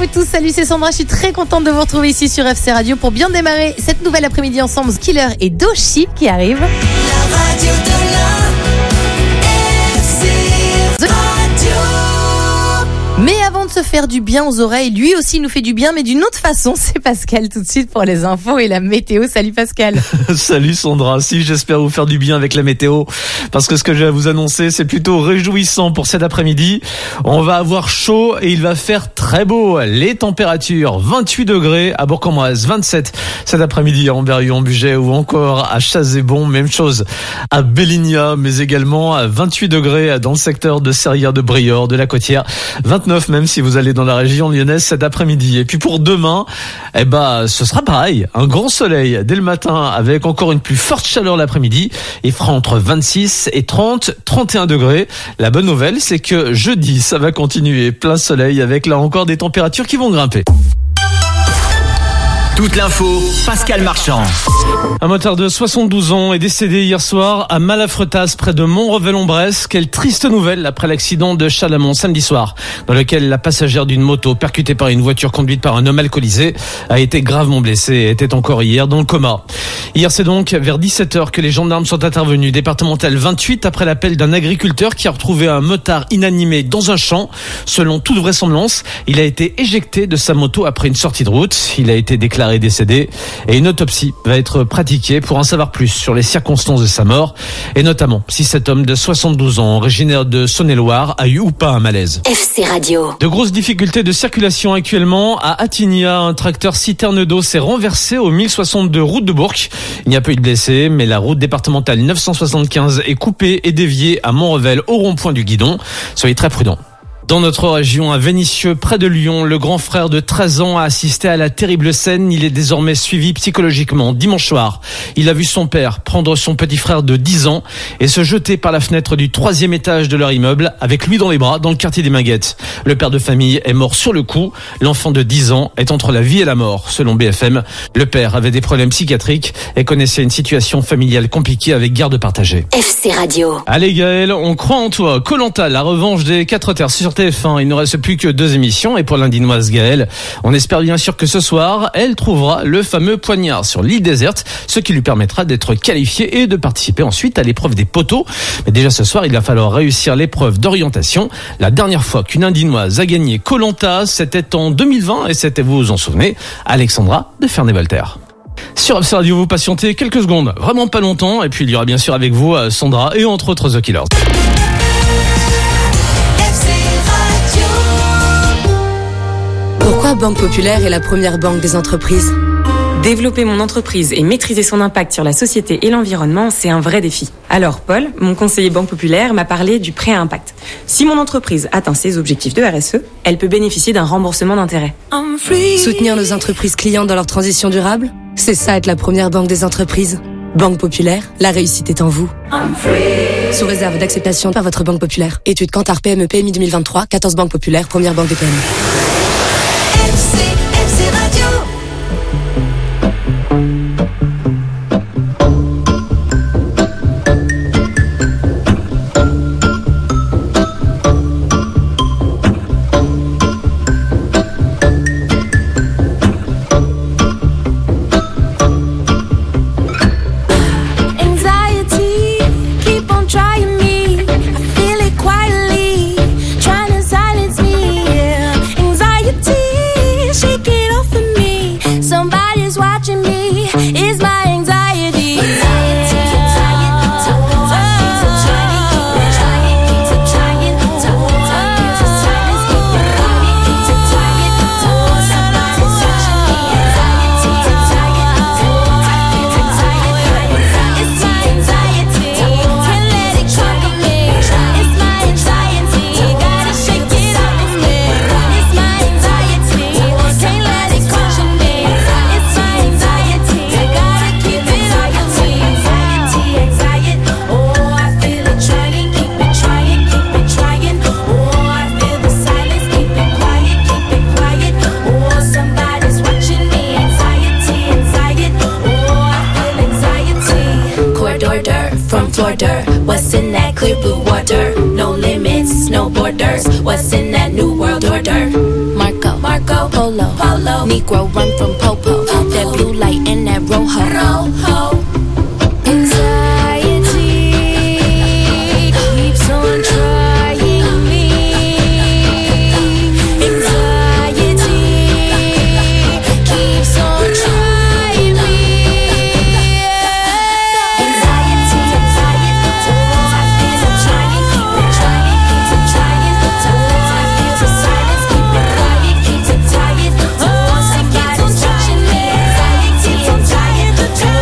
tous, salut, c'est Sandra, je suis très contente de vous retrouver ici sur FC Radio pour bien démarrer cette nouvelle après-midi ensemble. Killer et Doshi qui arrivent. La radio de la FC Radio. Mais avant de se faire du bien aux oreilles, lui aussi nous fait du bien, mais d'une autre façon. C'est Pascal tout de suite pour les infos et la météo. Salut Pascal. Salut Sandra, si j'espère vous faire du bien avec la météo, parce que ce que je vais vous annoncer, c'est plutôt réjouissant pour cet après-midi. On va avoir chaud et il va faire très beau. Les températures, 28 degrés à Bourg-en-Bresse, 27 cet après-midi à Amberieu-en-Bugey ou encore à Chazébon, même chose à Belligna, mais également à 28 degrés dans le secteur de Serrières de Briord, de la Côtière, 29 même si vous allez dans la région lyonnaise cet après-midi. Et puis pour demain, ce sera pareil, un grand soleil dès le matin avec encore une plus forte chaleur l'après-midi. Il fera entre 26 et 31 degrés. La bonne nouvelle, c'est que jeudi, ça va continuer plein soleil avec là encore des températures qui vont grimper. Toute l'info, Pascal Marchand. Un motard de 72 ans est décédé hier soir à Malafretasse, près de Montrevel-en-Bresse. Quelle triste nouvelle après l'accident de Chalamont samedi soir, dans lequel la passagère d'une moto percutée par une voiture conduite par un homme alcoolisé a été gravement blessée et était encore hier dans le coma. Hier, c'est donc vers 17h que les gendarmes sont intervenus, départemental 28, après l'appel d'un agriculteur qui a retrouvé un motard inanimé dans un champ. Selon toute vraisemblance, il a été éjecté de sa moto après une sortie de route. Il a été déclaré décédé et une autopsie va être pratiquée pour en savoir plus sur les circonstances de sa mort et notamment si cet homme de 72 ans, originaire de Saône-et-Loire, a eu ou pas un malaise. FC Radio. De grosses difficultés de circulation actuellement à Attigna. Un tracteur citerne d'eau s'est renversé au 1062 route de Bourg. Il n'y a pas eu de blessés, mais la route départementale 975 est coupée et déviée à Montrevel au rond-point du Guidon. Soyez très prudents. Dans notre région, à Vénissieux, près de Lyon, le grand frère de 13 ans a assisté à la terrible scène. Il est désormais suivi psychologiquement. Dimanche soir, il a vu son père prendre son petit frère de 10 ans et se jeter par la fenêtre du 3e étage de leur immeuble avec lui dans les bras dans le quartier des Minguettes. Le père de famille est mort sur le coup. L'enfant de 10 ans est entre la vie et la mort, selon BFM. Le père avait des problèmes psychiatriques et connaissait une situation familiale compliquée avec garde partagée. FC Radio. Allez Gaël, on croit en toi. Koh-Lanta, la revanche des 4 terres sur TF1. Il ne reste plus que 2 émissions et pour l'Indinoise Gaëlle, on espère bien sûr que ce soir, elle trouvera le fameux poignard sur l'île déserte, ce qui lui permettra d'être qualifiée et de participer ensuite à l'épreuve des poteaux. Mais déjà ce soir, il va falloir réussir l'épreuve d'orientation. La dernière fois qu'une Indinoise a gagné Koh-Lanta, c'était en 2020 et c'était, vous vous en souvenez, Alexandra de Ferney-Voltaire. Sur FC Radio, vous patientez quelques secondes, vraiment pas longtemps, et puis il y aura bien sûr avec vous Sandra et entre autres The Killers. Pourquoi Banque Populaire est la première banque des entreprises ? Développer mon entreprise et maîtriser son impact sur la société et l'environnement, c'est un vrai défi. Alors Paul, mon conseiller Banque Populaire, m'a parlé du prêt à impact. Si mon entreprise atteint ses objectifs de RSE, elle peut bénéficier d'un remboursement d'intérêts. Soutenir nos entreprises clients dans leur transition durable ? C'est ça être la première banque des entreprises. Banque Populaire, la réussite est en vous. Sous réserve d'acceptation par votre Banque Populaire. Étude Kantar PME PMI 2023, 14 banques populaires, première banque des PME. FC Radio. order. What's in that clear blue water? No limits, no borders. What's in that new world order? Marco, Polo. Negro run from popo. That blue light and that rojo. Anxiety keeps on trying me. Anxiety keeps on trying me. Anxiety, sometimes I feel I'm trying, keep it trying, keep it trying. Sometimes I feel the silence, keep it quiet, keep it tired. Somebody's touching me. Anxiety, I'm tired.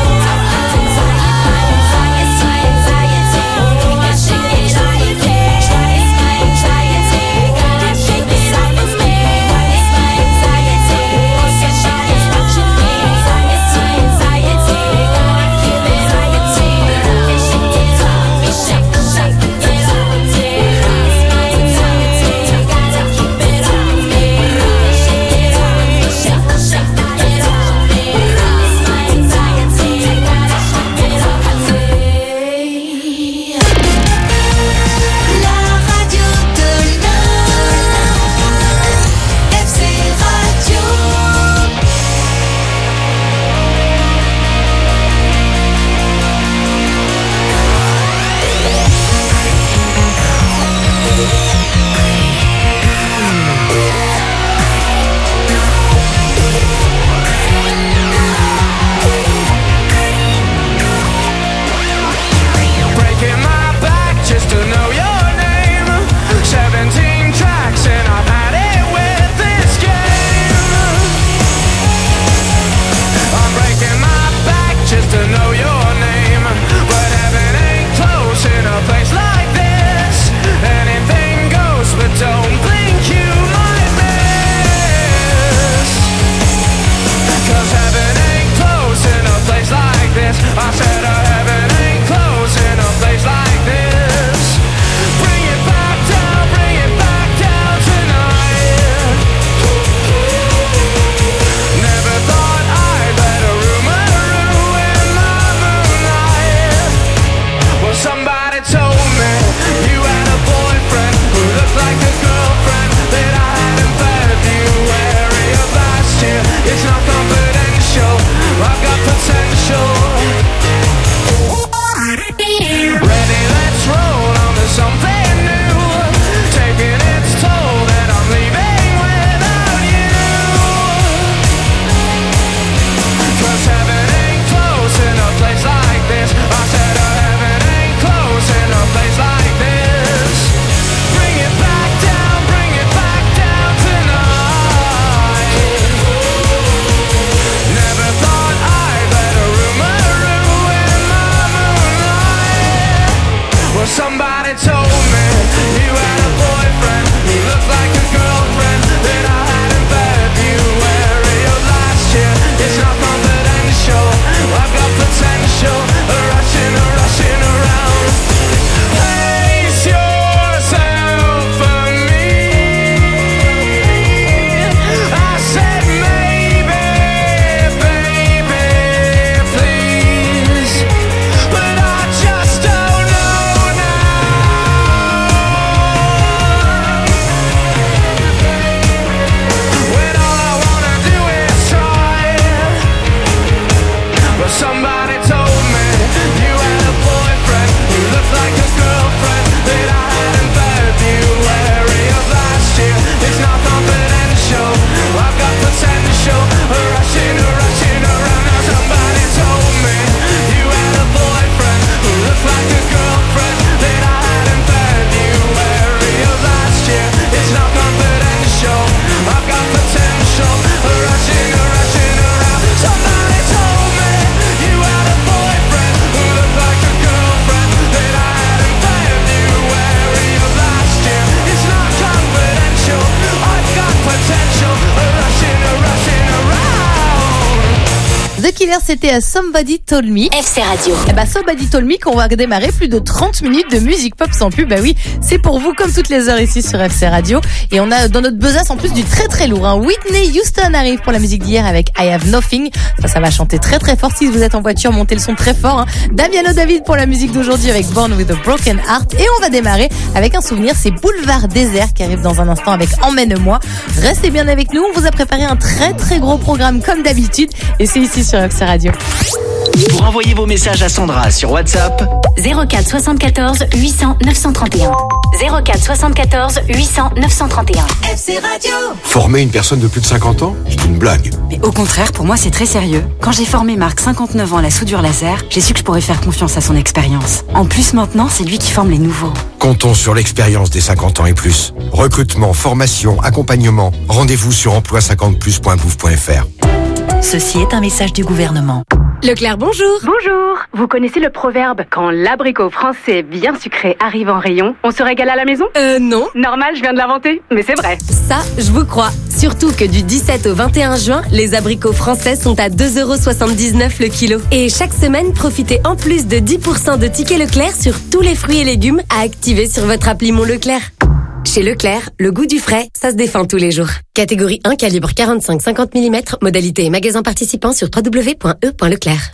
The Killers, c'était à Somebody Told Me. FC Radio. Eh bah, Somebody Told Me, qu'on va démarrer plus de 30 minutes de musique pop sans pub. Bah oui, c'est pour vous comme toutes les heures ici sur FC Radio. Et on a dans notre besace en plus du très très lourd. Whitney Houston arrive pour la musique d'hier avec I Have Nothing. Ça va chanter très très fort. Si vous êtes en voiture, montez le son très fort. Damiano David pour la musique d'aujourd'hui avec Born with a Broken Heart. Et on va démarrer avec un souvenir, c'est Boulevard Désert qui arrive dans un instant avec Emmène-moi. Restez bien avec nous, on vous a préparé un très très gros programme comme d'habitude. Et c'est ici sur FC Radio. Pour envoyer vos messages à Sandra sur WhatsApp, 04 74 800 931. 04 74 800 931. FC Radio. Former une personne de plus de 50 ans, c'est une blague. Mais au contraire, pour moi, c'est très sérieux. Quand j'ai formé Marc, 59 ans, à la soudure laser, j'ai su que je pourrais faire confiance à son expérience. En plus, maintenant, c'est lui qui forme les nouveaux. Comptons sur l'expérience des 50 ans et plus. Recrutement, formation, accompagnement. Rendez-vous sur emploi50plus.gouv.fr. Ceci est un message du gouvernement. Leclerc, bonjour. Bonjour. Vous connaissez le proverbe « Quand l'abricot français bien sucré arrive en rayon, on se régale à la maison » Non. Normal, je viens de l'inventer, mais c'est vrai. Ça, je vous crois. Surtout que du 17 au 21 juin, les abricots français sont à 2,79€ le kilo. Et chaque semaine, profitez en plus de 10% de tickets Leclerc sur tous les fruits et légumes à activer sur votre appli Mon Leclerc. Chez Leclerc, le goût du frais, ça se défend tous les jours. Catégorie 1, calibre 45-50 mm, modalité et magasin participant sur www.e.leclerc.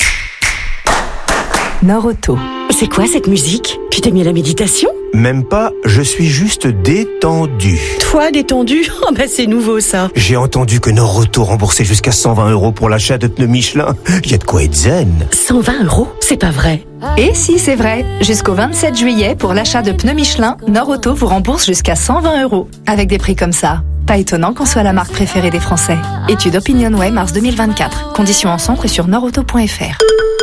Nord-Auto. C'est quoi cette musique? Tu t'es mis à la méditation? Même pas, je suis juste détendu. Toi, détendu? Oh bah c'est nouveau ça. J'ai entendu que Nord-Auto remboursait jusqu'à 120€ pour l'achat de pneus Michelin. Il y a de quoi être zen. 120€? C'est pas vrai. Et si, c'est vrai. Jusqu'au 27 juillet, pour l'achat de pneus Michelin, Nord-Auto vous rembourse jusqu'à 120€. Avec des prix comme ça. Pas étonnant qu'on soit la marque préférée des Français. Étude OpinionWay, mars 2024. Conditions en centre et sur nordauto.fr.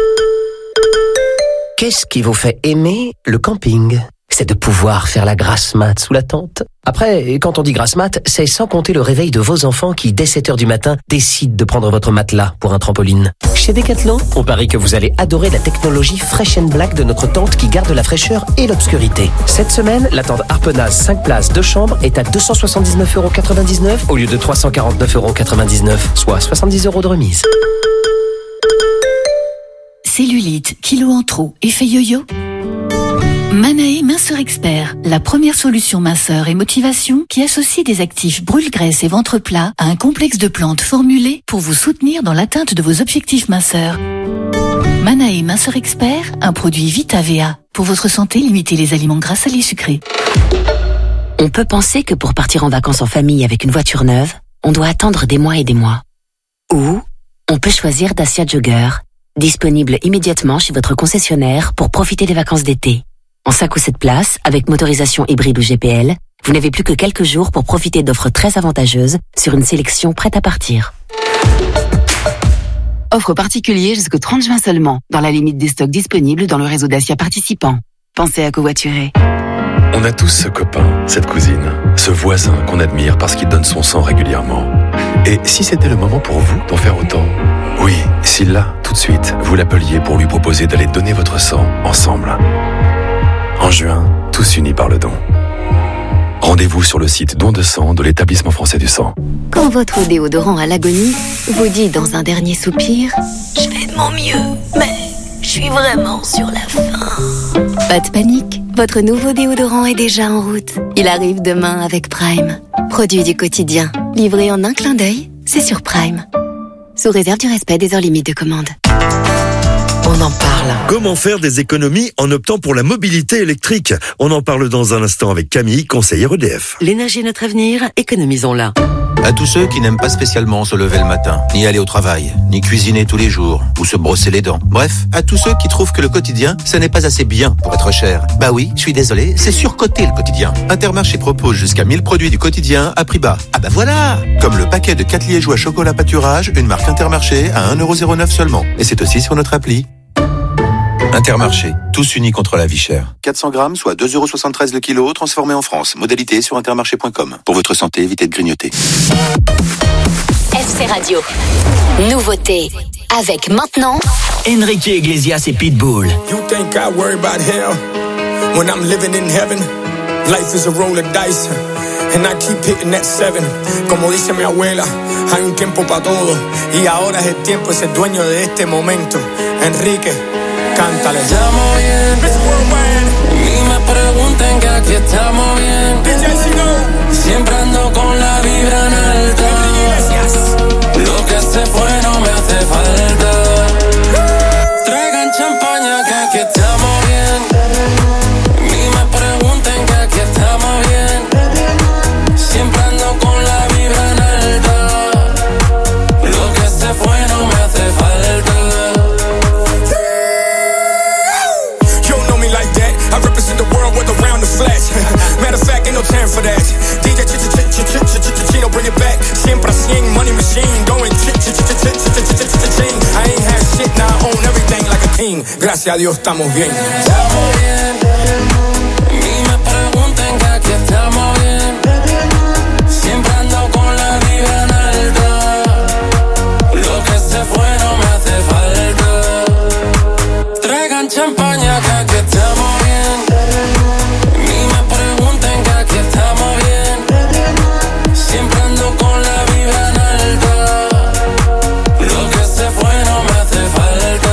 Qu'est-ce qui vous fait aimer le camping ? C'est de pouvoir faire la grasse mat sous la tente. Après, quand on dit grasse mat, c'est sans compter le réveil de vos enfants qui, dès 7h du matin, décident de prendre votre matelas pour un trampoline. Chez Decathlon, on parie que vous allez adorer la technologie Fresh & Black de notre tente qui garde la fraîcheur et l'obscurité. Cette semaine, la tente Harpenaz 5 places 2 chambres est à 279,99€ au lieu de 349,99€, soit 70€ de remise. Cellulite, kilos en trop, effet yo-yo? Manae Minceur Expert, la première solution minceur et motivation qui associe des actifs brûle-graisse et ventre plat à un complexe de plantes formulées pour vous soutenir dans l'atteinte de vos objectifs minceurs. Manae Minceur Expert, un produit Vita-VA. Pour votre santé, limitez les aliments gras, salés, sucrés. On peut penser que pour partir en vacances en famille avec une voiture neuve, on doit attendre des mois et des mois. Ou on peut choisir Dacia Jogger, disponible immédiatement chez votre concessionnaire pour profiter des vacances d'été. En 5 ou 7 places, avec motorisation hybride ou GPL, vous n'avez plus que quelques jours pour profiter d'offres très avantageuses sur une sélection prête à partir. Offre particulier jusqu'au 30 juin seulement, dans la limite des stocks disponibles dans le réseau Dacia participant. Pensez à covoiturer. On a tous ce copain, cette cousine, ce voisin qu'on admire parce qu'il donne son sang régulièrement. Et si c'était le moment pour vous d'en faire autant ? Oui, si là, tout de suite, vous l'appeliez pour lui proposer d'aller donner votre sang ensemble. En juin, tous unis par le don. Rendez-vous sur le site Don de sang de l'Établissement français du sang. Quand votre déodorant à l'agonie vous dit dans un dernier soupir « Je fais de mon mieux, mais je suis vraiment sur la fin ». Pas de panique, votre nouveau déodorant est déjà en route. Il arrive demain avec Prime. Produit du quotidien, livré en un clin d'œil, c'est sur Prime. Sous réserve du respect des heures limites de commande. On en parle. Comment faire des économies en optant pour la mobilité électrique ? On en parle dans un instant avec Camille, conseillère EDF. L'énergie est notre avenir, économisons-la. À tous ceux qui n'aiment pas spécialement se lever le matin, ni aller au travail, ni cuisiner tous les jours, ou se brosser les dents. Bref, à tous ceux qui trouvent que le quotidien, ça n'est pas assez bien pour être cher. Bah oui, je suis désolé, c'est surcoté le quotidien. Intermarché propose jusqu'à 1000 produits du quotidien à prix bas. Ah bah voilà ! Comme le paquet de 4 liégeois chocolat pâturage, une marque Intermarché à 1,09€ seulement. Et c'est aussi sur notre appli. Intermarché, tous unis contre la vie chère. 400 grammes, soit 2,73€ le kilo, transformé en France. Modalité sur intermarché.com. Pour votre santé, évitez de grignoter. FC Radio. Nouveauté. Avec maintenant Enrique Iglesias et Pitbull. You think I worry about hell when I'm living in heaven? Life is a roll of dice. And I keep hitting that 7. Como dice mi abuela, hay un tiempo para todo. Y ahora es el tiempo de ser dueño de este momento. Enrique, cántale. Estamos bien, ni me pregunten que aquí estamos bien. Siempre ando con la vibra en alta. Lo que se fue no me hace falta. Traigan champaña que aquí estamos bien. Ni me pregunten que aquí estamos bien. Siempre ando con la vibra en alta. Lo que se fue no me hace falta. You don't know me like that. I represent the world with around the flesh. Matter of fact, ain't no time for that. DJ Chino, bring it back. Siempre a 100, money machine. Going I ain't had shit, now I own everything like a king. Gracias a Dios estamos bien. Estamos bien. Ni me pregunten que aquí estamos bien. Siempre ando con la vibra en alta. Lo que se fue no me hace falta. Traigan champaña que aquí estamos bien. Ni me pregunten que aquí estamos bien. Siempre ando con la vibra en alta. Lo que se fue no me hace falta.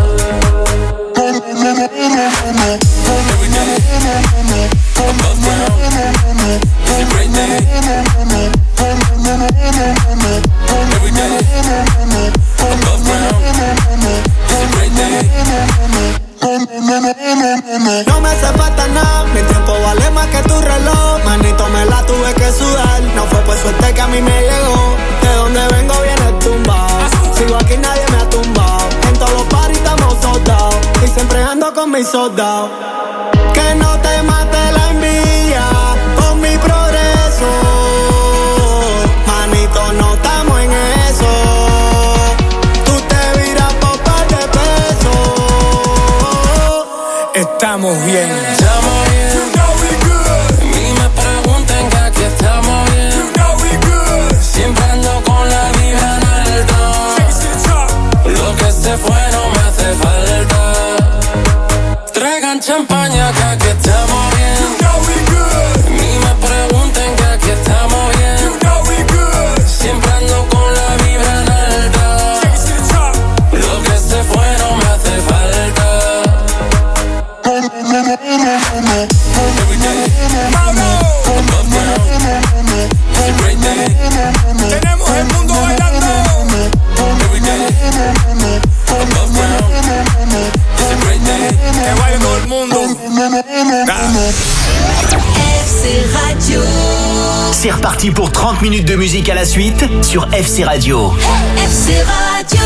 Every day, above ground, it's a great day. Every day, above ground, it's a great day. No me hace falta nada, mi tiempo vale más que tu reloj. Manito, me la tuve que sudar. No fue por suerte que a mí me llegó. De donde vengo viene tumbado. Sigo aquí, nadie me ha tumbado. En todos los paris estamos soldados. Y siempre ando con mis soldados. Que no te mate la envidia con mi progreso. Manito, no estamos en eso. Tú te viras por par de pesos. Estamos bien. Estamos bien. Ni me pregunten que aquí estamos bien. Siempre ando con la vibra en alta. Lo que se fue no me hace falta. Traigan champaña que aquí estamos bien. Ni me pregunten que aquí estamos bien. Siempre ando con la vibra en alta. Lo que se fue no me hace falta. Every day, above ground, it's a great day. Tenemos el mundo bailando. Every day, above ground, it's a great day. Que baile todo el mundo. FC Radio. C'est reparti pour 30 minutes de musique à la suite sur FC Radio. FC Radio.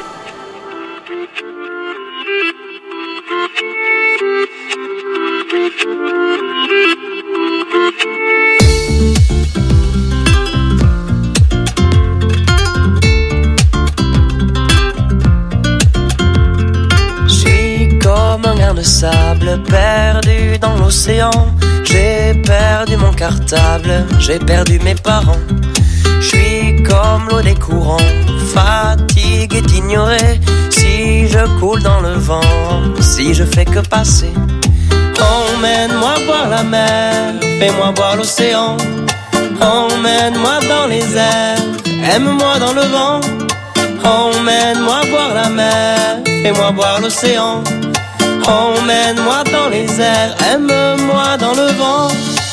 Comme un grain de sable perdu dans l'océan. J'ai perdu mon cartable, j'ai perdu mes parents. Je suis comme l'eau des courants, fatigué d'ignorer. Si je coule dans le vent, si je fais que passer. Emmène-moi voir la mer, fais-moi voir l'océan. Emmène-moi dans les airs, aime-moi dans le vent. Emmène-moi voir la mer, fais-moi voir l'océan. Emmène-moi dans les airs, aime-moi dans le vent.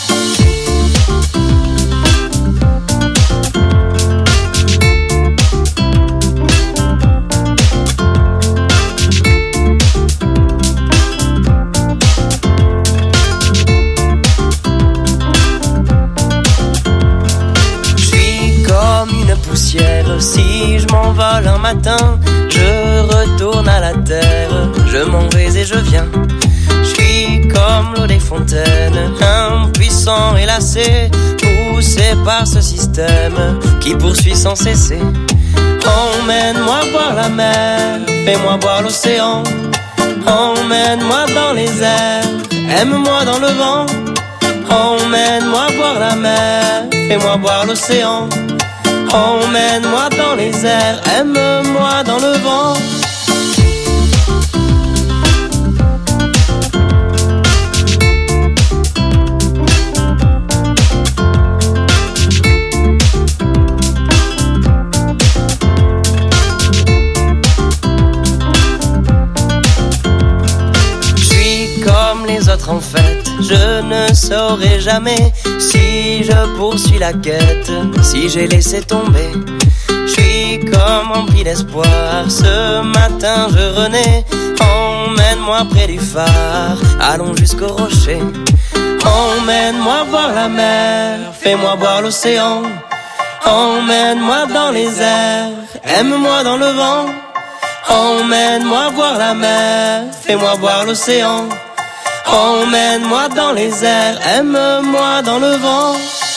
Je suis comme une poussière, si je m'envole un matin, je retourne à la terre, je m'en vais et je viens. Je suis comme l'eau des fontaines, impuissant et lassé, poussé par ce système qui poursuit sans cesser. Emmène-moi voir la mer, fais-moi voir l'océan. Emmène-moi dans les airs, aime-moi dans le vent. Emmène-moi voir la mer, fais-moi voir l'océan. Emmène-moi dans les airs, aime-moi dans le vent. saurai jamais si je poursuis la quête, si j'ai laissé tomber. Je suis comme rempli d'espoir, ce matin je renais. Emmène-moi près du phare, allons jusqu'au rocher. Emmène-moi voir la mer, fais-moi voir l'océan. Emmène-moi dans les airs, aime-moi dans le vent. Emmène-moi voir la mer, fais-moi voir l'océan. Emmène-moi dans les airs, aime-moi dans le vent.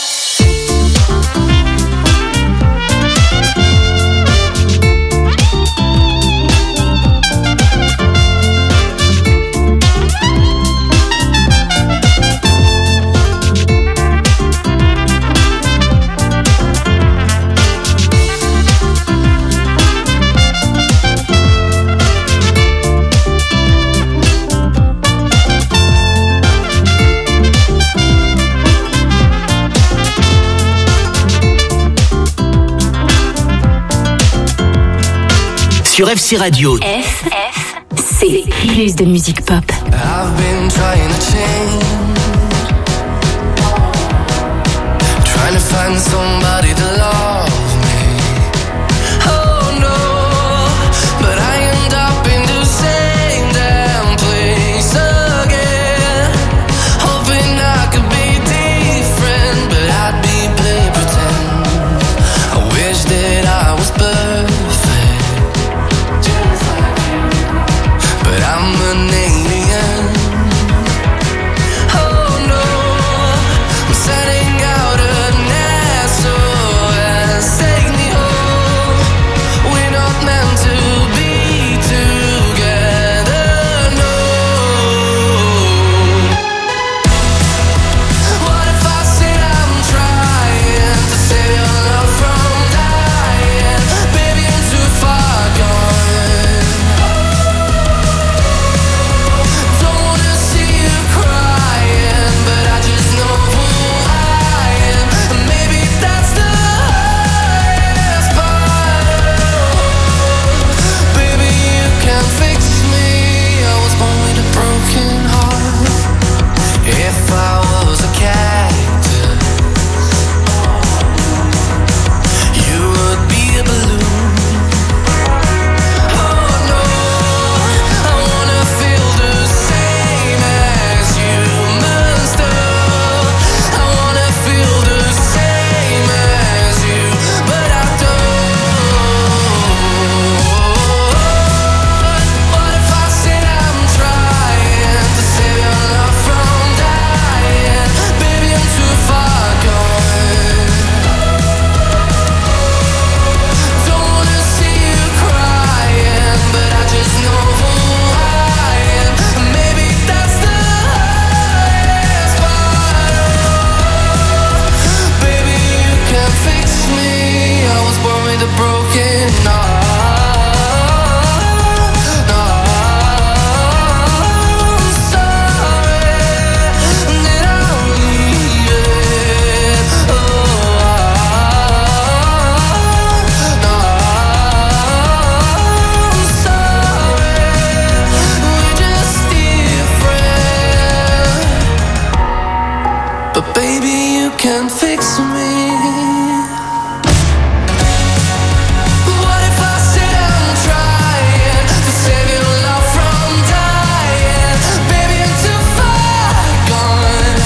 Sur FC Radio. C'est plus de musique pop. I've been trying to change, trying to find somebody to love me. Oh no, but I end up in the same damn place again. Hoping I could be different, but I'd be play pretend. I wish that I was perfect, but I'm an alien. Oh no, I'm setting out an SOS. Take me home. We're not meant to be together, no. What if I said I'm trying to save your love from dying? Baby, I'm too far gone. Don't wanna see you crying, but I just know who I am. And maybe that's the hardest part. Baby, you can fix me. I was born with a broken heart. If I was a cactus, you would be a balloon. Oh no, I wanna feel the same as human stuff. I wanna feel the same as you, but I don't. What if I said I'm trying to save your love from dying? Baby, I'm too far gone. Don't wanna see you crying, but I just know who I am. And maybe that's the hardest part. Baby, you can fix me. I was born with a broken heart. No, I'm sorry that I'm leaving. Oh, no, I'm sorry. We're just different. But baby, you can fix me. What if I said I'm trying to save your love from dying? Baby, I'm too far gone.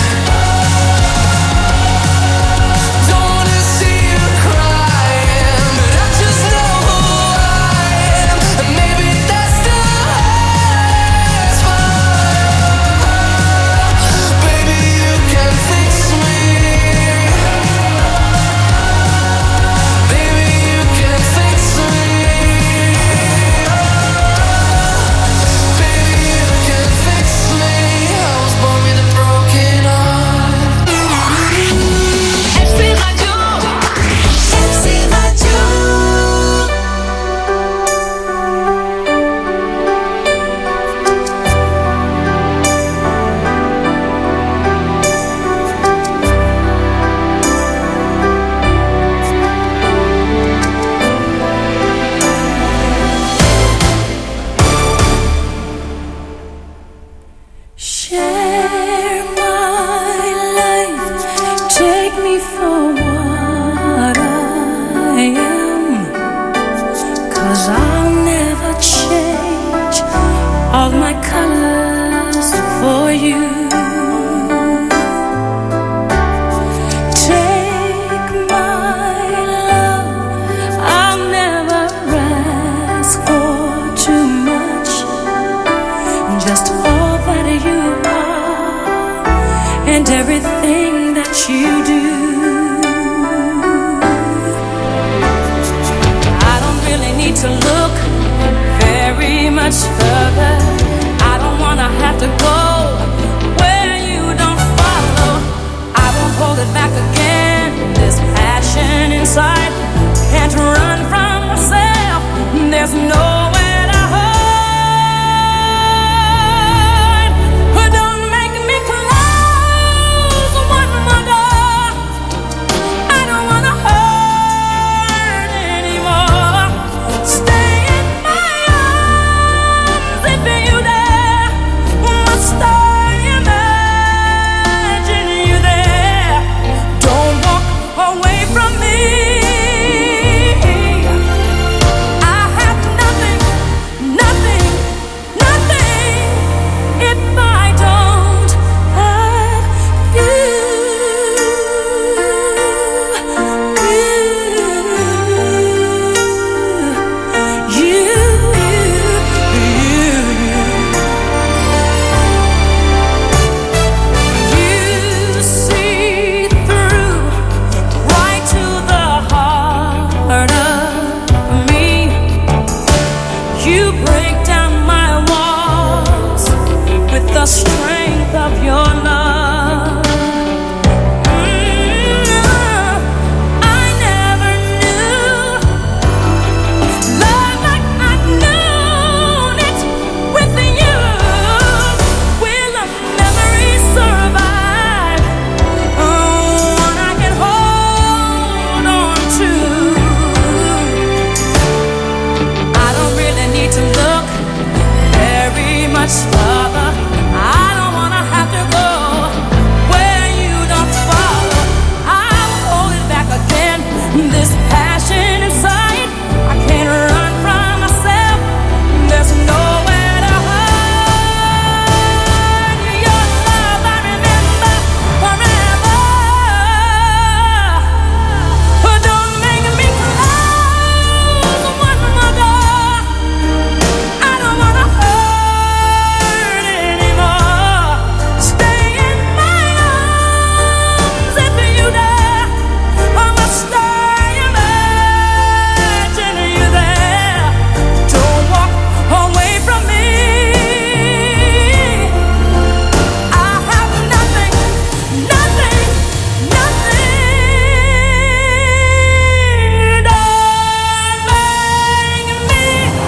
Don't wanna see you crying, but I just know who I am. And maybe that's the hardest part. Baby, you can fix me. you do. I don't really need to look very much further. I don't wanna have to go where you don't follow. I won't hold it back again. This passion inside can't run from myself. There's nowhere to hide. But don't make me close one more door. I don't wanna hurt anymore. Stay in my arms if you dare. Must I imagine you there? Don't walk away from me. The strength of your love. I never knew love like I've known it with you. Will a memory survive? One I can hold on to. I don't really need to look very much further. I don't wanna have to go where you don't follow. I'll hold it back again. This passion inside, I can't run from myself. There's nowhere to hide. Your love I remember forever. But don't make me close one more door. I don't wanna hurt anymore. Stay in my arms if you dare. I must stay imagine you there. Don't walk away from me. I have nothing, nothing, nothing. Don't make me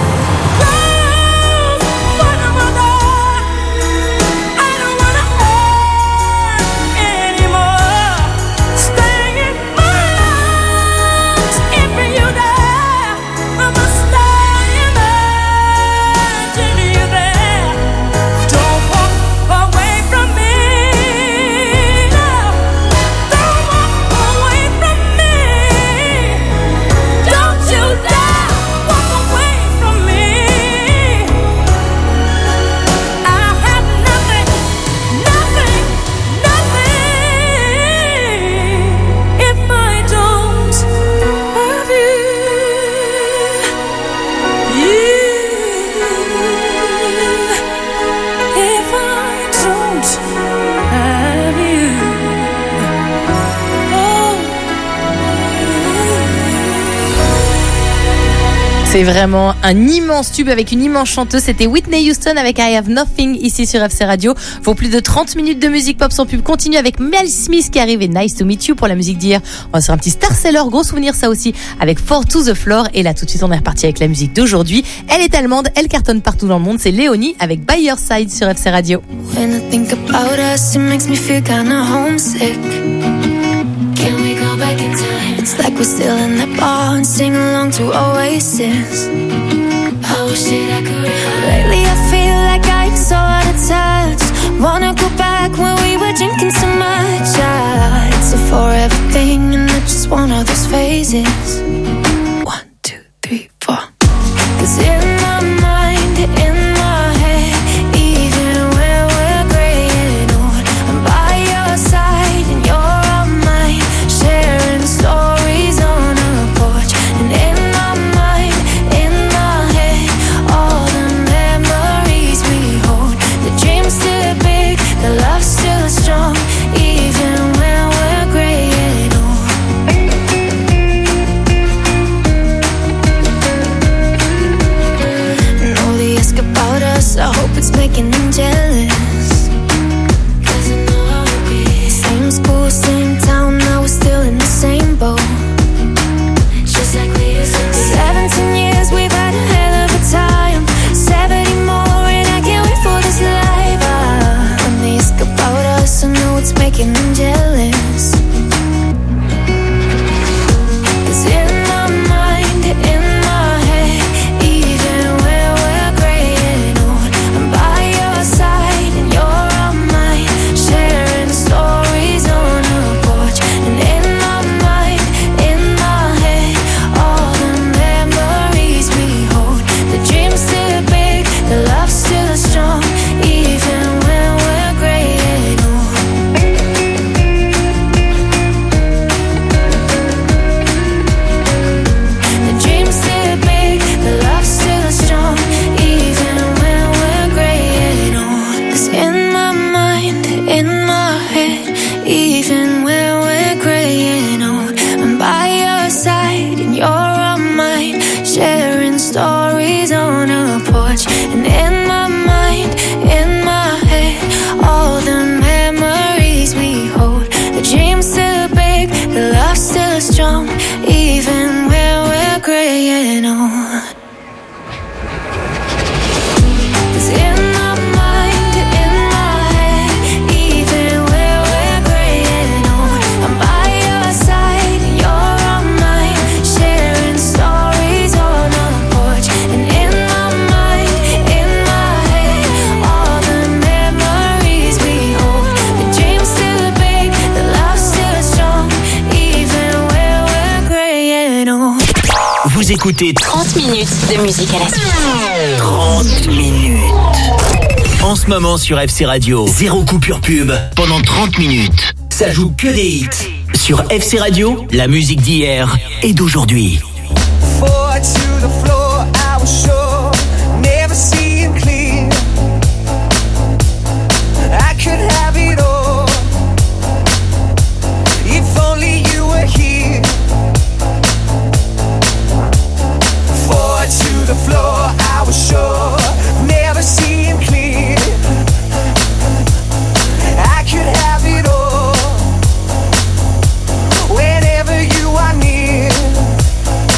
close one more door. I don't wanna hurt anymore. Stay in my arms if you dare. I must stay imagine you there. Don't walk away from me. No, don't walk away from me. Don't you dare walk away from me. I have nothing, nothing, nothing if I don't have you. If I don't have you. C'est vraiment un immense tube avec une immense chanteuse. C'était Whitney Houston avec I Have Nothing ici sur FC Radio. Pour plus de 30 minutes de musique pop sans pub continue avec Mel Smith qui arrive et Nice to Meet You pour la musique d'hier. On va sur un petit star seller, gros souvenir ça aussi avec Fall to the Floor. Et là tout de suite on est reparti avec la musique d'aujourd'hui. Elle est allemande, elle cartonne partout dans le monde. C'est Léonie avec By Your Side sur FC Radio. When I think about us, it makes me feel kinda homesick. Can we go back in time? It's like we're still in that bar and sing along to Oasis. I wish that I could. Lately I feel like I'm so out of touch. Wanna go back when we were drinking so much. It's a forever thing and it's just one of those phases. 1, 2, 3, 4. 'Cause in my mind, in my head, even when we're graying old, I'm by your side and you're on mine, sharing stories on a porch. And in my mind, in my head, all the memories we hold. The dream's still big, the love's still strong, even when we're graying. jealous. 'Cause in my mind, in my head, even when we're graying old, I'm by your side and you're on mine, sharing stories on a porch. And in my mind, in my head, all the memories we hold. The dream's still big, the love's still strong, even when we're graying old. The dream's still big, the love's still strong, even when we're graying old. 'Cause in my mind, in my head, even when we're graying old, I'm by your side and you're on mine, sharing stories on a porch. And in my mind, in my head, all the memories we hold. The dream's still big, the love's still strong, even when we're graying old. 'Cause in my mind, in my head, even when we're graying old, I'm by your side and you're on mine, sharing stories on a porch. And in my mind, in my head, all the memories we hold. The dream's still big, the love's still strong, even when we're graying old. Vous écoutez 30 minutes de musique à la suite. 30 minutes. En ce moment sur FC Radio, zéro coupure pub pendant 30 minutes. Ça joue que des hits. Sur FC Radio, la musique d'hier et d'aujourd'hui. Forward to the floor, I was sure, never seeing clear. I could have it all, if only you were here. Forward to the floor, I was sure, never seeing clear. I could have it all, whenever you are near.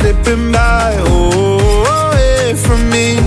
slipping by, away from me.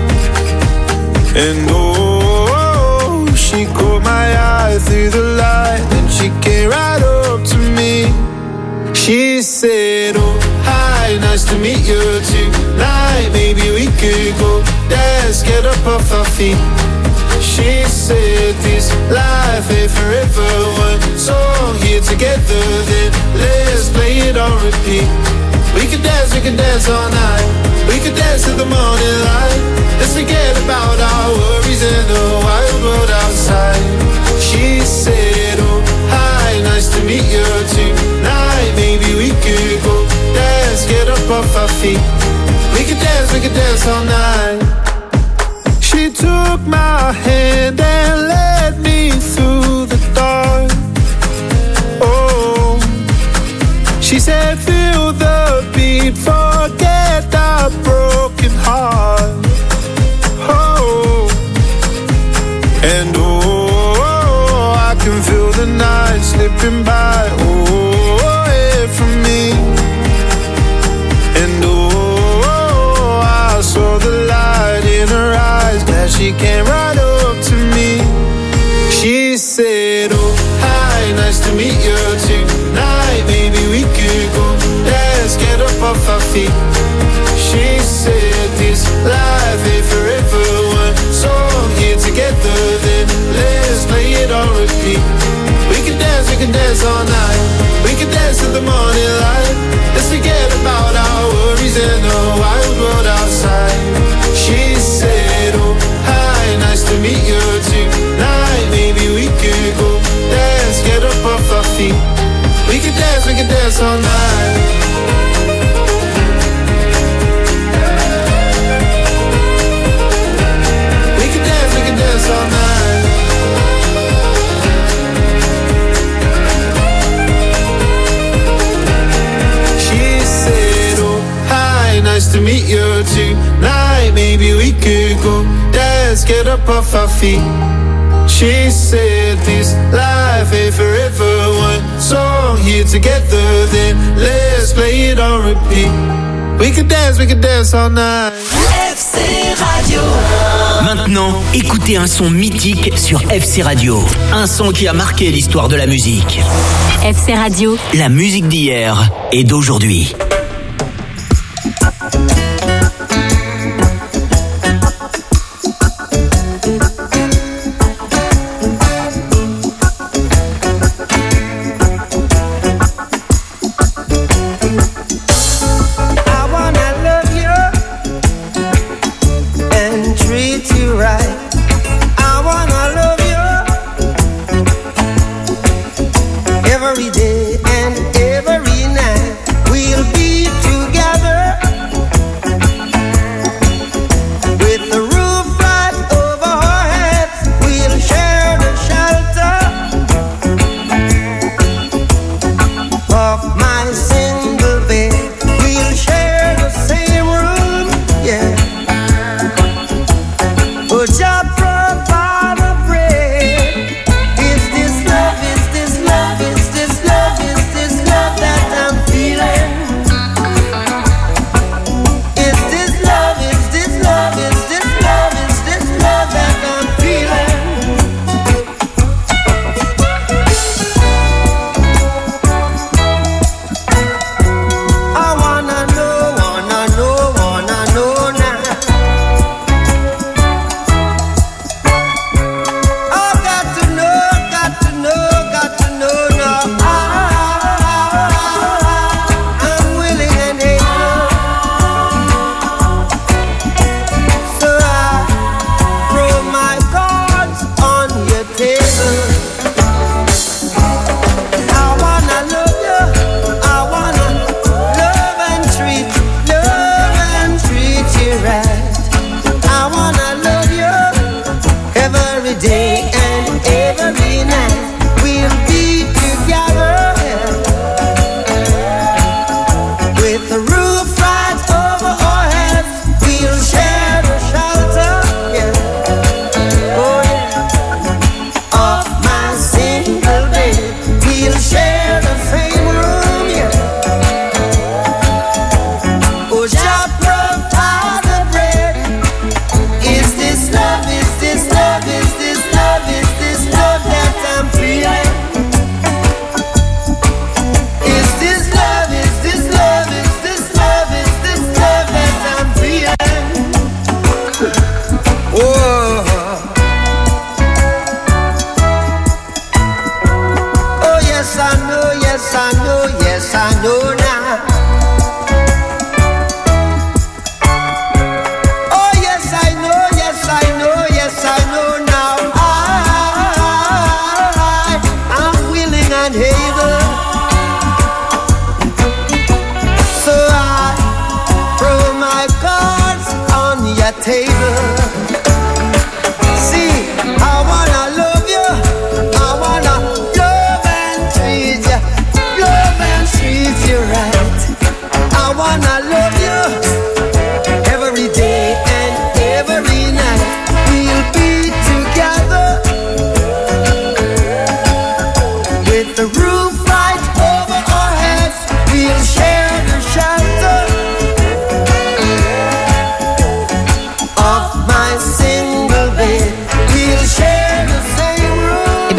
And she caught my eye through the light, and she came right up to me. She said, oh, hi, nice to meet you tonight. Maybe we could go dance, get up off our feet. She said, this life ain't forever. One song here together, then let's play it on repeat. We could dance all night. We could dance till the morning light. Let's forget about our worries in the wild world outside. She said, oh, hi, nice to meet you tonight. Maybe we could go dance, get up off our feet. We could dance all night. She took my hand and led me through the dark. Oh, she said, feel the beat, forget that broken heart. Oh, and I can feel the night slipping by, away from me. And I saw the light in her eyes, glad she came right up to me. She said, oh, hi, nice to meet you tonight. Maybe we could go dance, get up off our feet. She said, this life ain't forever. One song here together, then let's play it on repeat. We can dance all night. We can dance till the morning light. Let's forget about our worries in the wild world outside. She said, oh, hi, nice to meet you tonight. Maybe we could go dance, get up off our feet. We can dance all night. We can dance all night. She said, oh, hi, nice to meet you tonight. Maybe we could go dance, get up off our feet. She said, this life ain't forever. One song here together, then let's play it on repeat. We could dance all night. FC Radio. Maintenant, écoutez un son mythique sur FC Radio. Un son qui a marqué l'histoire de la musique. FC Radio. La musique d'hier et d'aujourd'hui. Every day and every night we'll be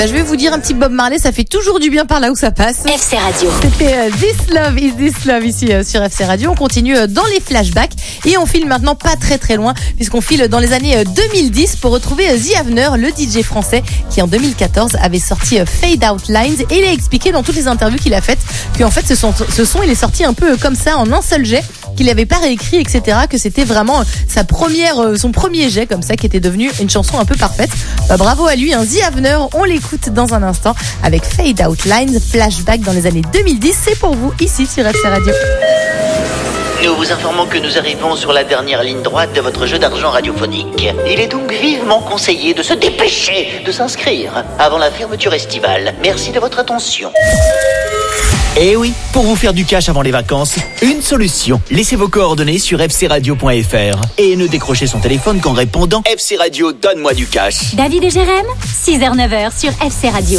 je vais vous dire un petit Bob Marley, ça fait toujours du bien par là où ça passe. FC Radio. C'était This Love is This Love ici sur FC Radio. On continue dans les flashbacks et on file maintenant pas très loin puisqu'on file dans les années 2010 pour retrouver The Avener, le DJ français qui en 2014 avait sorti Fade Out Lines, et il a expliqué dans toutes les interviews qu'il a faites qu'en fait ce son il est sorti un peu comme ça en un seul jet, qu'il n'avait pas réécrit, etc., que c'était vraiment son premier jet comme ça qui était devenu une chanson un peu parfaite. Bravo à lui, The Avener, on l'écoute dans un instant avec Fade Out Lines, flashback dans les années 2010, c'est pour vous ici sur FC Radio. Nous vous informons que nous arrivons sur la dernière ligne droite de votre jeu d'argent radiophonique. Il est donc vivement conseillé de se dépêcher de s'inscrire avant la fermeture estivale. Merci de votre attention. Eh oui, pour vous faire du cash avant les vacances, une solution. Laissez vos coordonnées sur fcradio.fr et ne décrochez son téléphone qu'en répondant « FC Radio, donne-moi du cash ». David et Jérém, 6h-9h sur FC Radio.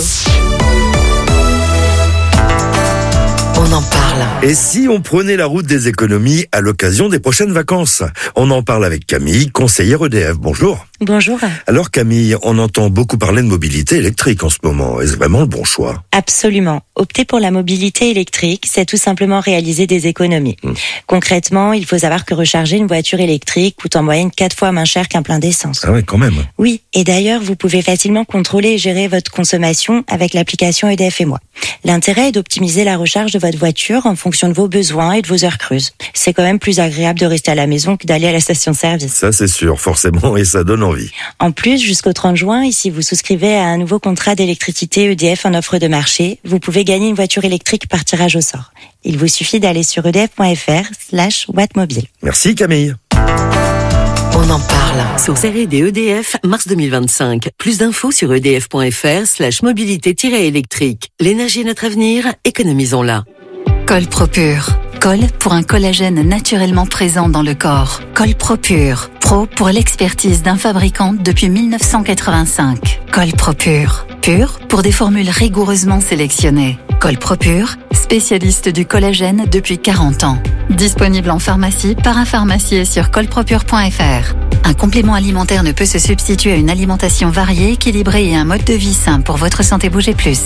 On en parle. Et si on prenait la route des économies à l'occasion des prochaines vacances? On en parle avec Camille, conseillère EDF. Bonjour. Bonjour. Alors Camille, on entend beaucoup parler de mobilité électrique en ce moment. Est-ce vraiment le bon choix? Absolument. Opter pour la mobilité électrique, c'est tout simplement réaliser des économies. Concrètement, il faut savoir que recharger une voiture électrique coûte en moyenne 4 fois moins cher qu'un plein d'essence. Ah ouais, quand même. Oui, et d'ailleurs, vous pouvez facilement contrôler et gérer votre consommation avec l'application EDF et moi. L'intérêt est d'optimiser la recharge de votre voiture en fonction de vos besoins et de vos heures creuses. C'est quand même plus agréable de rester à la maison que d'aller à la station-service. Ça c'est sûr, forcément, et ça donne envie. En plus, jusqu'au 30 juin, et si vous souscrivez à un nouveau contrat d'électricité EDF en offre de marché, vous pouvez gagner une voiture électrique par tirage au sort. Il vous suffit d'aller sur edf.fr/wattmobile. Merci Camille. On en parle. Source R&D EDF, mars 2025. Plus d'infos sur edf.fr/mobilité-électrique. L'énergie est notre avenir, économisons-la. Col Propure. Col pour un collagène naturellement présent dans le corps. Col Propure. Pro pour l'expertise d'un fabricant depuis 1985. Col Propure. Pur pour des formules rigoureusement sélectionnées. Col Propure, spécialiste du collagène depuis 40 ans. Disponible en pharmacie, parapharmacie et sur colpropure.fr. Un complément alimentaire ne peut se substituer à une alimentation variée, équilibrée et un mode de vie sain pour votre santé. Bougez plus.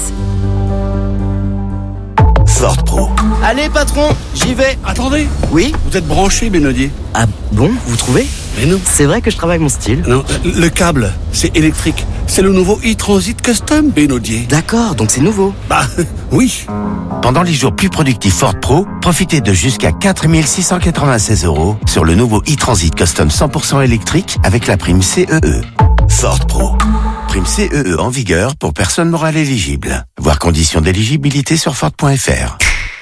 Ford Pro. Allez patron, j'y vais. Attendez. Oui, vous êtes branché, Benodier. Ah bon, vous trouvez? Mais non. C'est vrai que je travaille mon style. Non, le câble, c'est électrique. C'est le nouveau e-Transit Custom, Benodier. D'accord, donc c'est nouveau. Bah, oui. Pendant les jours plus productifs Ford Pro, profitez de jusqu'à 4 696 € sur le nouveau e-Transit Custom 100% électrique avec la prime CEE. Ford Pro. Prime CEE en vigueur pour personnes morales éligibles. Voir conditions d'éligibilité sur Ford.fr.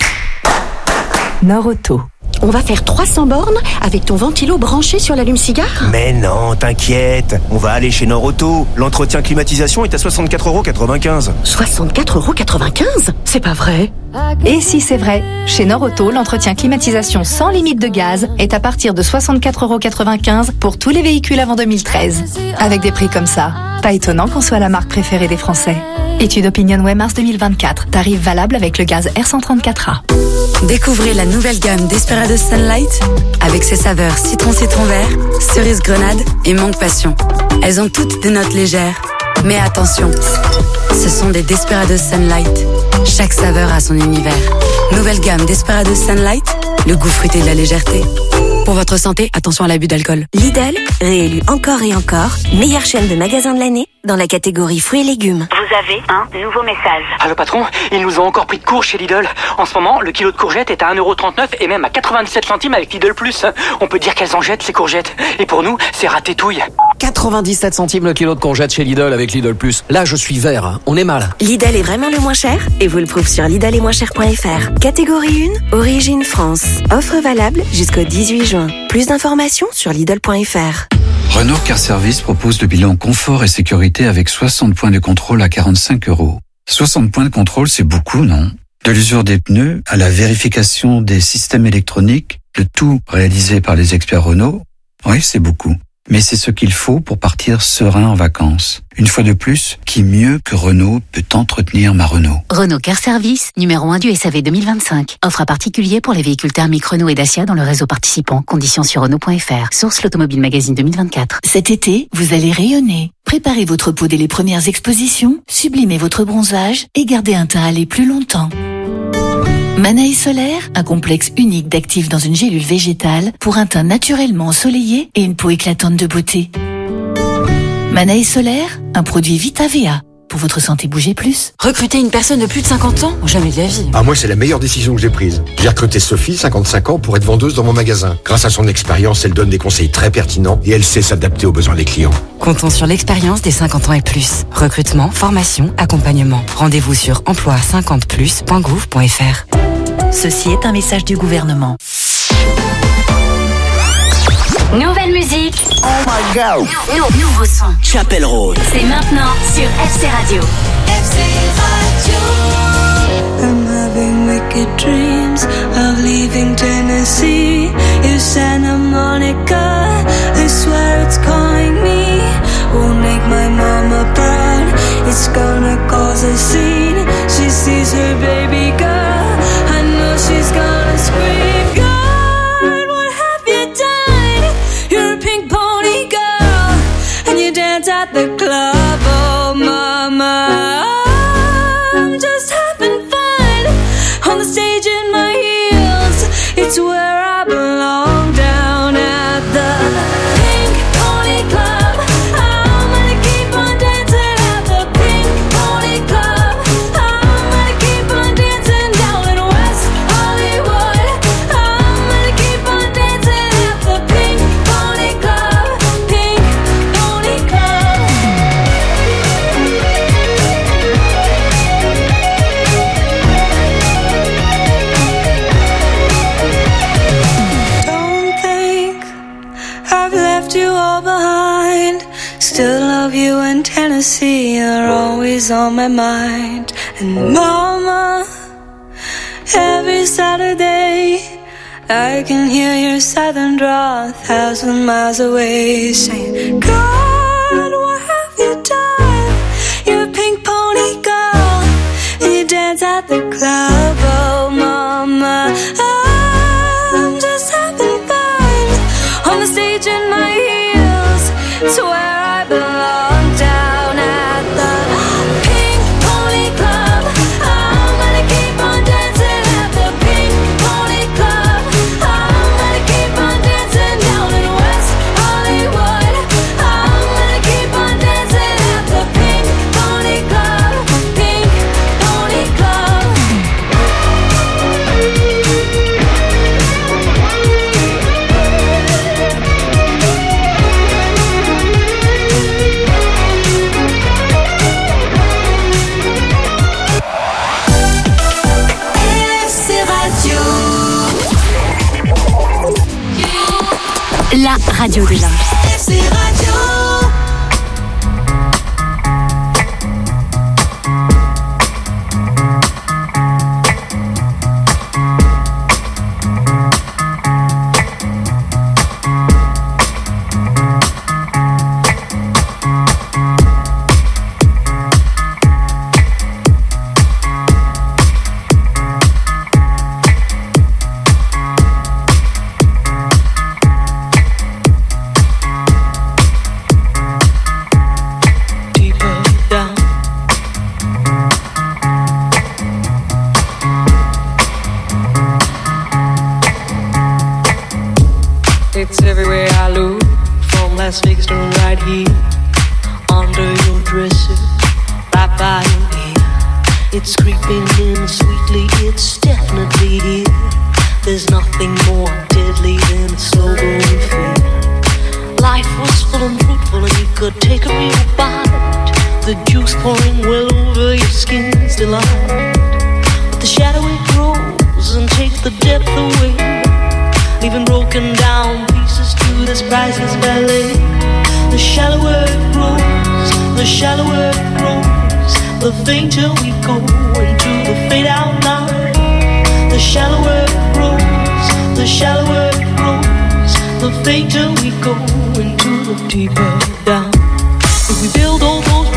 Nord-Auto. On va faire 300 bornes avec ton ventilo branché sur l'allume-cigare? Mais non, t'inquiète, on va aller chez Nord-Auto. L'entretien climatisation est à 64,95 €. 64,95 €? C'est pas vrai. Et si c'est vrai, chez Nord-Auto, l'entretien climatisation sans limite de gaz est à partir de 64,95 € pour tous les véhicules avant 2013. Avec des prix comme ça, pas étonnant qu'on soit la marque préférée des Français. Étude Opinionway mars 2024. Tarif valable avec le gaz R134A. Découvrez la nouvelle gamme Desperados Sunlight avec ses saveurs citron vert, cerise grenade et mangue passion. Elles ont toutes des notes légères. Mais attention, ce sont des Desperados Sunlight. Chaque saveur a son univers. Nouvelle gamme Desperados Sunlight, le goût fruité de la légèreté. Pour votre santé, attention à l'abus d'alcool. Lidl, réélu encore et encore, meilleure chaîne de magasins de l'année dans la catégorie fruits et légumes. Vous avez un nouveau message. Allô patron, ils nous ont encore pris de court chez Lidl. En ce moment, le kilo de courgettes est à 1,39 € et même à 97 centimes avec Lidl Plus. On peut dire qu'elles en jettent ces courgettes. Et pour nous, c'est ratétouille. 97 centimes le kilo de courgettes chez Lidl avec Lidl Plus. Là, je suis vert, hein. On est mal. Lidl est vraiment le moins cher et vous le prouve sur lidl-et-moins-cher.fr. Catégorie 1, origine France. Offre valable jusqu'au 18 juin. Plus d'informations sur lidl.fr. Renault Car Service propose le bilan confort et sécurité avec 60 points de contrôle à 45 €. 60 points de contrôle, c'est beaucoup, non? De l'usure des pneus à la vérification des systèmes électroniques, le tout réalisé par les experts Renault. Oui, c'est beaucoup. Mais c'est ce qu'il faut pour partir serein en vacances. Une fois de plus, qui mieux que Renault peut entretenir ma Renault? Renault Car Service, numéro 1 du SAV 2025. Offre à particulier pour les véhicules thermiques Renault et Dacia dans le réseau participant. Conditions sur Renault.fr. Source l'Automobile Magazine 2024. Cet été, vous allez rayonner. Préparez votre peau dès les premières expositions, sublimez votre bronzage et gardez un teint allé plus longtemps. Manae Solaire, un complexe unique d'actifs dans une gélule végétale pour un teint naturellement ensoleillé et une peau éclatante de beauté. Manae Solaire, un produit VitaVA. Pour votre santé, bougez plus. Recruter une personne de plus de 50 ans? Jamais de la vie. Ah, moi, c'est la meilleure décision que j'ai prise. J'ai recruté Sophie, 55 ans, pour être vendeuse dans mon magasin. Grâce à son expérience, elle donne des conseils très pertinents et elle sait s'adapter aux besoins des clients. Comptons sur l'expérience des 50 ans et plus. Recrutement, formation, accompagnement. Rendez-vous sur emploi50plus.gouv.fr. Ceci est un message du gouvernement. Nouvelle musique. Oh my God. Nouveau son. Chapel Road. C'est maintenant sur FC Radio. FC Radio. I'm having wicked dreams of leaving Tennessee. You Santa Monica, I swear it's calling me. Won't make my mama proud. It's gonna cause a scene. She sees her baby girl. I know she's gonna scream. At the club, oh mama, I'm just having fun on the stage in my heels. It's where I belong, down at the Pink Pony Club. I'm gonna keep on dancing at the Pink Pony Club. I'm gonna keep on dancing down in West Hollywood. I'm gonna keep on dancing at the Pink Pony Club. Pink Pony Club. Still love you in Tennessee, you're always on my mind. And mama, every Saturday I can hear your southern drawl 1,000 miles away, saying, God, what have you done? You're a pink pony girl, and you dance at the club, oh mama, I'm just having fun on the stage in my heels. It's where I belong, down at the Pink Pony Club. I'm gonna keep on dancing at the Pink Pony Club. I'm gonna keep on dancing down in West Hollywood. I'm gonna keep on dancing at the Pink Pony Club. Pink Pony Club. La radio de l'Inde. FC Radio. It's everywhere I look, from Las Vegas to right here, under your dresser, right by your ear. It's creeping in sweetly, it's definitely here. There's nothing more deadly than a slow-growing fear. Life was full and fruitful and you could take a real bite. The juice pouring well over your skin's delight. But the shadow it grows and takes the depth away, leaving broken down pieces to this priceless ballet. The shallower it grows, the shallower it grows, the fainter we go into the fade out line. The shallower it grows, the shallower it grows, the fainter we go into the deeper down. If we build all those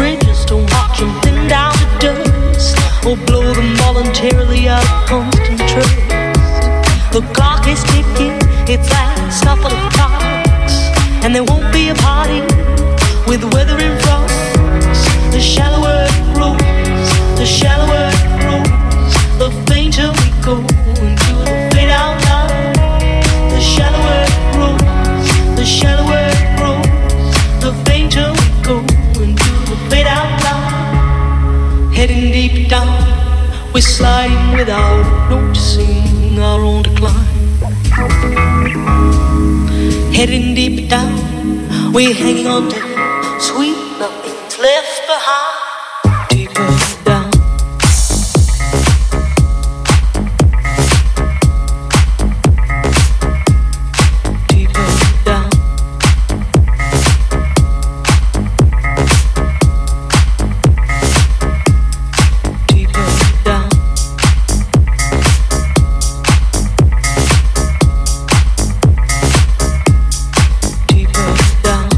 or blow them voluntarily out of constant trace. The clock is ticking, its last couple of clocks, and there won't be a party with weather in front. The shallower it grows, the shallower it grows, the fainter we go into the fade out line. The shallower it grows, the shallower it grows, the fainter we go into the fade out line. Heading deep down, we're sliding without noticing our own decline. Heading deep down, we're hanging on to sweet nothing's left behind. Deeper down. Deeper down. Deeper down. Deeper down.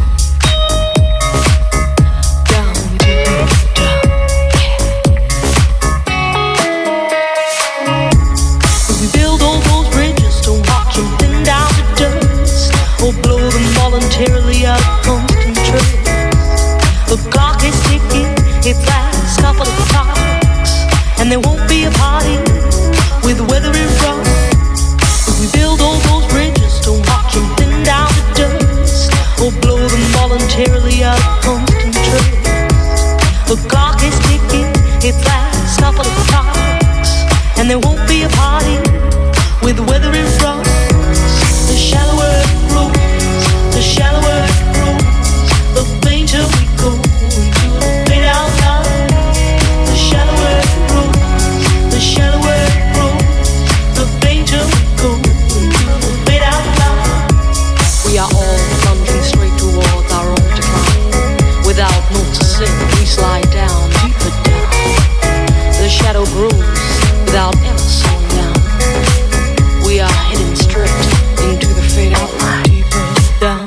Voluntarily out of constant trace. The clock is ticking, its last couple of clocks, and there won't be a party with weather in front. If we build all those bridges, don't watch them thin down to dust, or blow them voluntarily out of constant trace. The clock is ticking, its last couple of clocks, and there won't be a party with weather in front. The shallower it grows, the shallower it grows, the fainter we go into the fade out line. The shallower it grows, the shallower it grows, the fainter we go into the fade out line. We are all plunging straight towards our own decline. Without noticing, we slide down, deeper down. The shadow grows without ever slowing down. We are heading straight into the fade out line. Deeper down.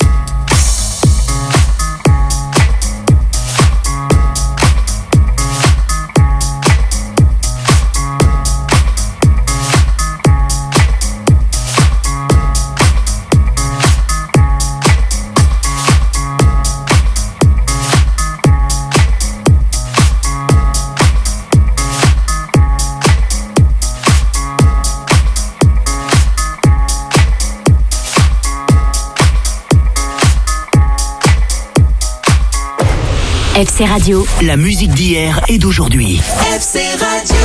FC Radio, la musique d'hier et d'aujourd'hui. FC Radio.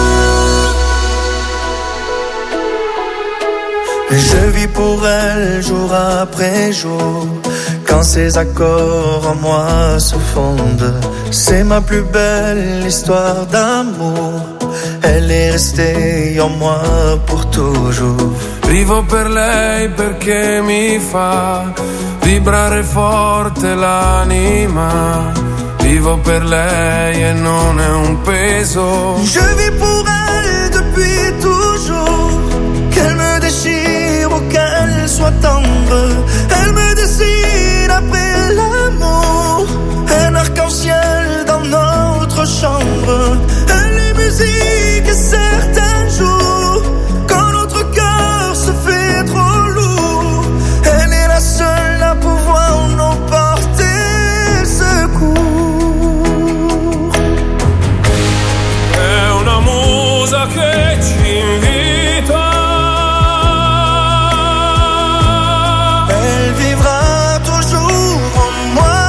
Je vis pour elle jour après jour. Quand ses accords en moi se fondent, c'est ma plus belle histoire d'amour. Elle est restée en moi pour toujours. Vivo per lei perché mi fa vibrare forte l'anima. Vivo per lei et non è un peso. Je vis pour elle depuis toujours. Qu'elle me déchire ou qu'elle soit tendre, elle me dessine après l'amour. Un arc-en-ciel dans notre chambre. Elle est musique et certains jours, quand notre cœur se fait trop lourd, elle est la seule à pouvoir nous porter secours. Che ci invita, elle vivra toujours en moi,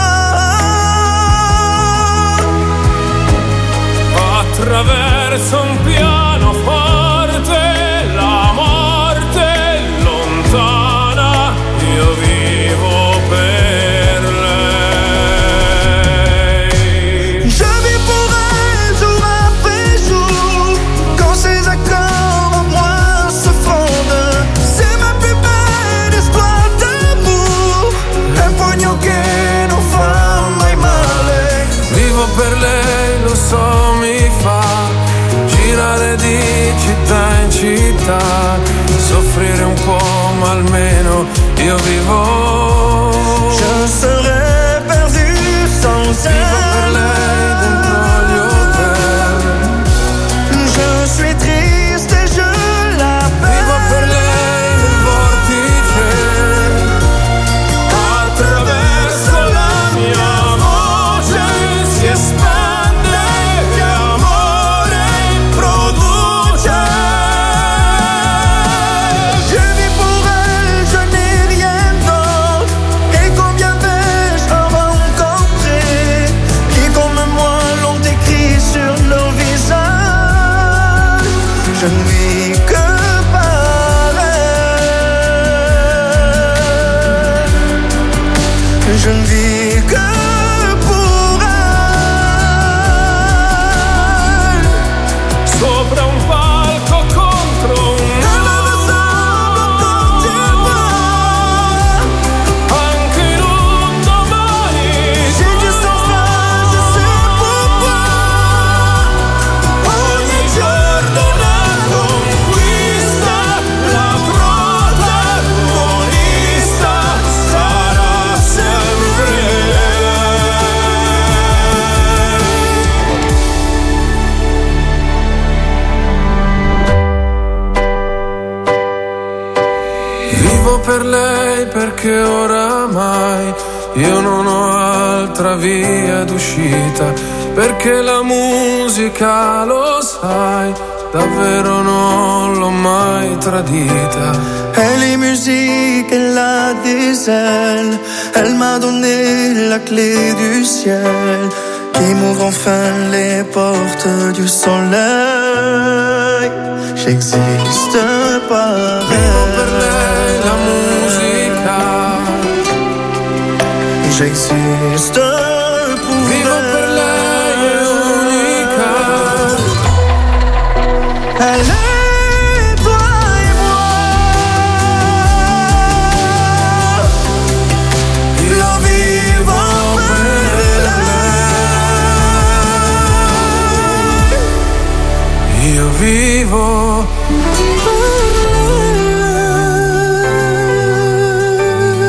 attraverso un pianoforte, la morte lontana, io vivo per lei. Je vis pour elle jour après jour. Quand ses accords en moi se fondent, c'est ma plus belle histoire d'amour. Un pugno che non fa mai male. Vivo per lei, lo so, mi fa girare di città in città, soffrire un po', ma almeno io vivo. Je serais perdu sans elle. Vivo per lei dentro gli hotel. Je ne vis que pour elle. Sopra un palco contro un per lei perché oramai io non ho altra via d'uscita, perché la musica, lo sai, davvero non l'ho mai tradita. Elle est musique, elle a des ailes, elle m'a donné la clé du ciel, qui m'ouvre enfin les portes du soleil. J'existe par elle. Per lei la musica, j'existe pour vivo elle. Per lei è unica. Elle est toi et moi. Io vivo per lei. Io vivo